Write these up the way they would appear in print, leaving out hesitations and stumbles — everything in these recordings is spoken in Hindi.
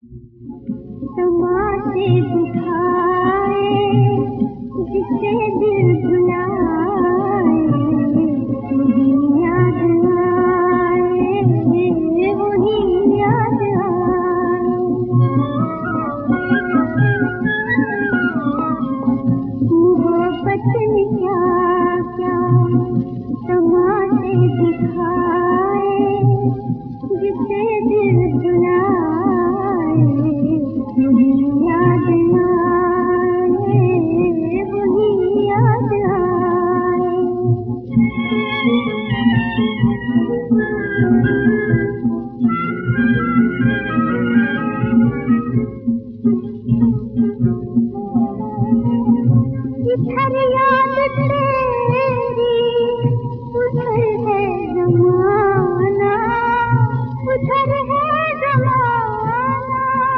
तमाशे दिखाए जिससे दिल भुलाए, वही याद आए, वही याद आए। मोहब्बत ने क्या क्या तमाशे दिखाए जिससे दिल भुलाए, वही याद आए, वही याद आए। इधर याद तेरी, उधर है ज़माना, उधर है ज़माना।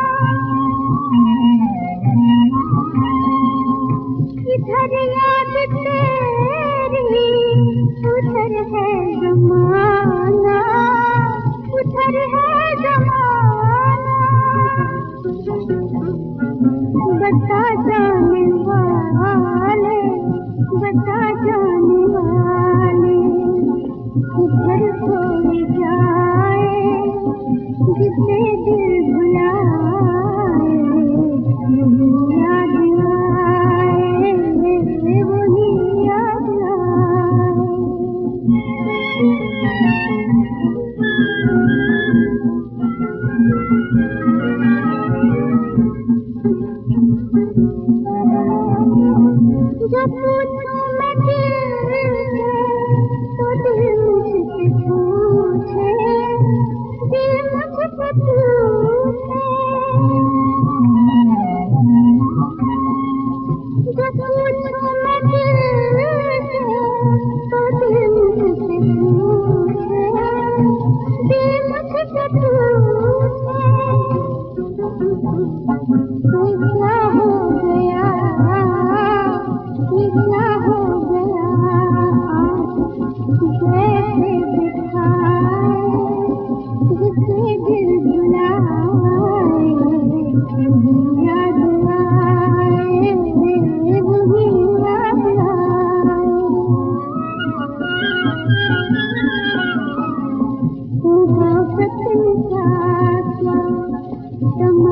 इधर याद तेरी, उधर है ज़माना, उधर है ज़माना। बता जाने वाले, बता जाने वाले, किधर खोई जाए जिससे दिल भुलाए, वही याद आए, वही याद आए। जब पूछूं मैं दिल से तो दिल मुझसे पूछे, दिल मुझसे पूछे। जब पूछूं मैं दिल से तो दिल मुझसे पूछे, दिल मुझसे पूछे। क्या हो गया, क्या हो गया जैसे दिखाए जिससे दिल भुलाए, वही याद आए, वही याद आए। मोहब्बत ने क्या क्या